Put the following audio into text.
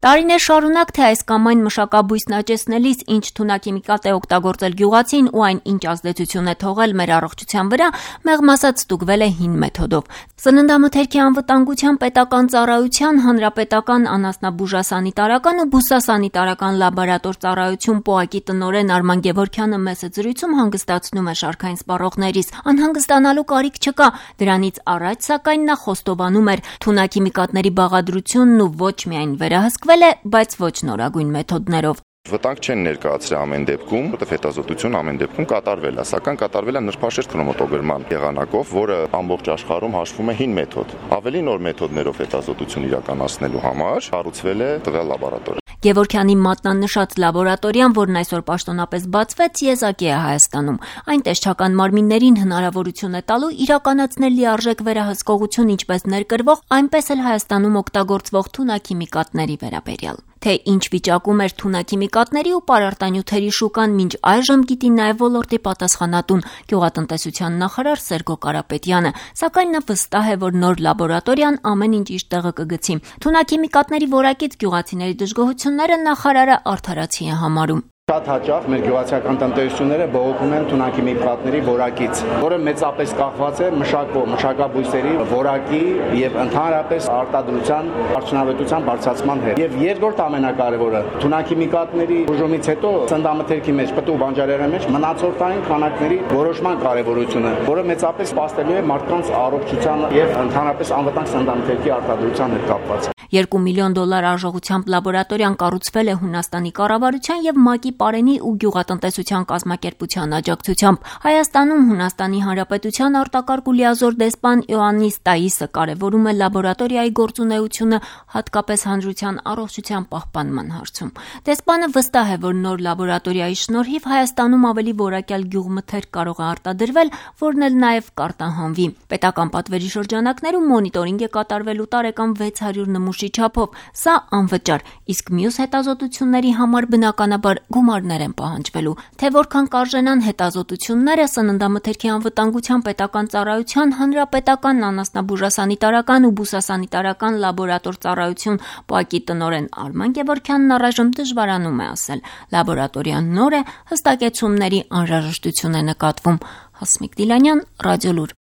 Տարիներ շարունակ թե այս կամ այն մշակաբույսն աճեցնելիս ինչ թունաքիմիկատ է օգտագործել գյուղացին ու այն ինչ ազդեցություն է թողել մեր առողջության վրա, մեղմ ասած ստուգվել է հին մեթոդով։ Սննդամթերքի անվտանգության պետական ծառայության հանրապետական անասնաբուժասանիտարական ու բուսասանիտարական լաբորատոր ծառայություն ՊՕԱԿ-ի տնօրեն Արման Գևորգյանը մեծ զրույցում հանգստացնում է շարքային սպառողներիս։ Անհանգստանալու կարիք չկա, դրանից առաջ սակայն նա խոստովանում էր թունաքիմիկատների բաղադրությունն ու ոչ միայն վերահսկվել է, բայց ոչ նորագույն մեթոդներով։ Վտանգ չեն ներկայացրել ամեն դեպքում, որտեղ հետազոտություն ամեն դեպքում կատարվել է, սակայն կատարվել է նրբաշերտ քրոմատոգրման եղանակով, որը ամբողջ աշխարհում հաշվում է հին մեթոդ։ Ավելի նոր մեթոդներով հետազոտություն իրականացնելու համար կառուցվել է տվյալ լաբորատորիա։ Գևորգյանի մատնանշած լաբորատորիան, որն այսօր պաշտոնապես բացվեց, եզակի է Հայաստանում։ Այն տեսչական մարմիններին հնարավորություն է տալու իրականացնել լիարժեք վերահսկողություն ինչպես ներկրվող, այնպես էլ Հայաստանում օգտագործվող թունաքիմիկատների վերաբերյալ։ Թե ինչ վիճակում էր թունաքիմիկատների ու պարարտանյութերի շուկան մինչ այժմ գիտի նաև ոլորտի պատասխանատուն գյուղատնտեսության նախարար Սերգո Կարապետյանը, սակայն նա վստահ է, որ նոր լաբորատորիան ամեն ինչ իր տեղը կգցի։ Թունաքիմիկատների որակից գյուղացիների դժգոհությունները նախարարը արդարացի է համարում։ Շատ հաճախ մեր գյուղացիական տնտեսությունները բողոքում են թունաքիմիկատների որակից, որը մեծապես կախված է մշակաբույսերի որակի եւ ընդհանրապես արտադրության արդյունավետության բարձրացման հետ։ Եվ երկրորդ ամենակարևորը, թունաքիմիկատների բուժումից հետո սննդամթերքի մեջ, պտուղ բանջարեղենի մեջ մնացորդային քանակների որոշման կարևորությունը, որը մեծապես սպասելու է մարդկանց առողջության եւ ընդհանրապես անվտանգ սննդամթերքի արտադրության հետ կապված։ $2 միլիոն արժողությամբ լաբորատորիան կառուցվել է Հունաստանի կառավարության եւ ՄԱԿ-ի Պարենի ու գյուղատնտեսության կազմակերպության աջակցությամբ։ Հայաստանում Հունաստանի Հանրապետության արտակարգ ու լիազոր դեսպան Իոաննիս Տաիսը կարևորում է լաբորատորիայի գործունեությունը հատկապես հանրության առողջության պահպանման հարցում։ Դեսպանը վստահ է, որ նոր լաբորատորիայի շնորհիվ Հայաստանում ավելի որակյալ գյուղմթերք կարող է արտադրվել, որն էլ նաեւ կարտահանվի։ Պետական պատվերի շրջանակներում մոնիտորինգ է կատարվելու տարեկան 600 նմուշի չափով։ Սա անվճար, իսկ մյուս հետազոտությունների համար բնականաբար գումարներ են պահանջվելու։ Թե որքան կարժենան հետազոտությունները, սննդամթերքի անվտանգության պետական ծառայության հանրապետական անասնաբուժասանիտարական ու բուսասանիտարական լաբորատոր ծառայություն ՊՕԱԿ-ի տնօրեն Արման Գևորգյանն առայժմ դժվարանում է ասել։ Լաբորատորիան նոր է, հստակեցումների անհրաժեշտություն է նկատվում։ Հասմիկ Դիլանյան, Ռադիոլուր։